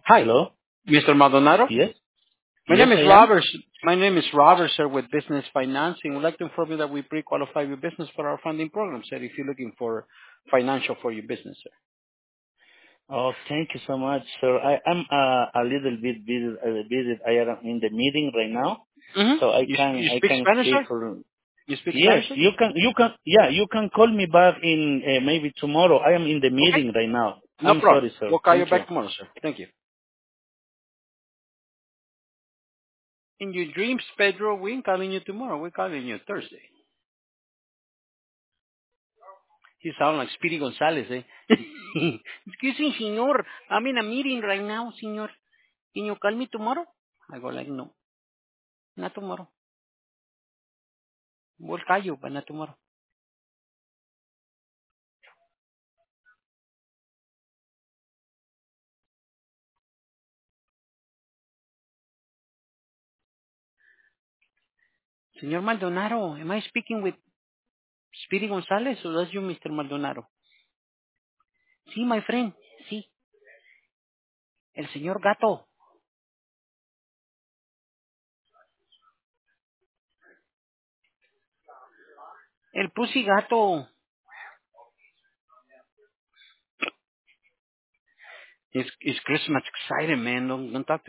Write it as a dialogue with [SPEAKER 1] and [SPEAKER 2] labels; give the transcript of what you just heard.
[SPEAKER 1] Hi,
[SPEAKER 2] Hello?
[SPEAKER 1] Mr. Maldonado.
[SPEAKER 2] Yes?
[SPEAKER 1] My
[SPEAKER 2] Yes,
[SPEAKER 1] name is
[SPEAKER 2] I am.
[SPEAKER 1] Robert. My name is Robert, sir, with Business Financing. We'd like to inform you that we pre-qualify your business for our funding program, sir, if you're looking for financial for your business, sir.
[SPEAKER 2] Oh, thank you so much, sir. I am a little bit busy. I am in the meeting right now, so I can
[SPEAKER 1] You
[SPEAKER 2] I
[SPEAKER 1] speak
[SPEAKER 2] can
[SPEAKER 1] Spanish,
[SPEAKER 2] speak
[SPEAKER 1] sir?
[SPEAKER 2] for.
[SPEAKER 1] You speak
[SPEAKER 2] Yes,
[SPEAKER 1] Spanish, sir?
[SPEAKER 2] you can call me back in maybe tomorrow. I am in the
[SPEAKER 1] Okay.
[SPEAKER 2] meeting right now.
[SPEAKER 1] No
[SPEAKER 2] I'm
[SPEAKER 1] problem.
[SPEAKER 2] sorry, sir.
[SPEAKER 1] We'll call you
[SPEAKER 2] Thank you.
[SPEAKER 1] back tomorrow, sir. Thank you. In your dreams, Pedro, we ain't calling you tomorrow. We're calling you Thursday. You sound like Speedy Gonzalez, eh? Excuse me, senor. I'm in a meeting right now, senor. Can you call me tomorrow? I go like, no, not tomorrow. We'll call you, but not tomorrow. Señor Maldonado, am I speaking with Speedy González or that's you, Mr. Maldonado? Sí, my friend, sí. El señor Gato. El Pussy Gato. It's Christmas excited, man. Don't talk